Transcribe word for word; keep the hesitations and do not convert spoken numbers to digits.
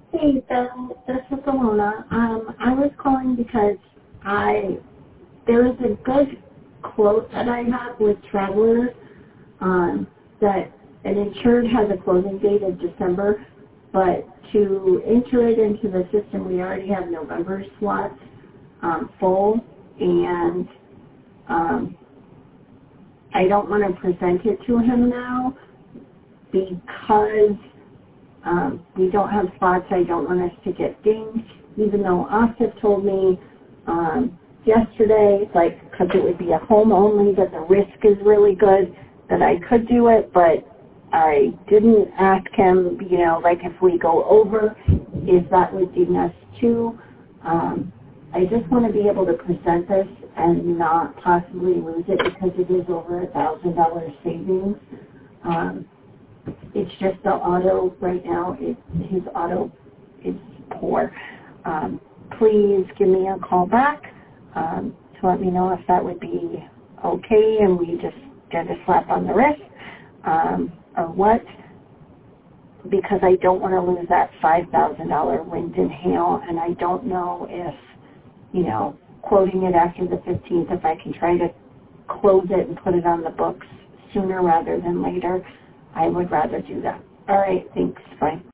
Hey, Bill, this is Alona. Um, I was calling because I there is a good quote that I have with Travelers um, that an insured has a closing date of December, but to enter it into the system, we already have November slots um, full, and um, I don't want to present it to him now because Um, we don't have spots. I don't want us to get dinged, even though Oscar told me um, yesterday, like, because it would be a home only, that the risk is really good, that I could do it, but I didn't ask him, you know, like if we go over, if that would ding us too. Um, I just want to be able to present this and not possibly lose it because it is over a thousand dollars savings. Um, It's just the auto right now. It, his auto is poor. Um, please give me a call back um, to let me know if that would be okay and we just get a slap on the wrist um, or what, because I don't want to lose that five thousand dollars wind and hail, and I don't know if, you know, quoting it after the fifteenth, if I can try to close it and put it on the books sooner rather than later. I would rather do that. All right, thanks. Bye.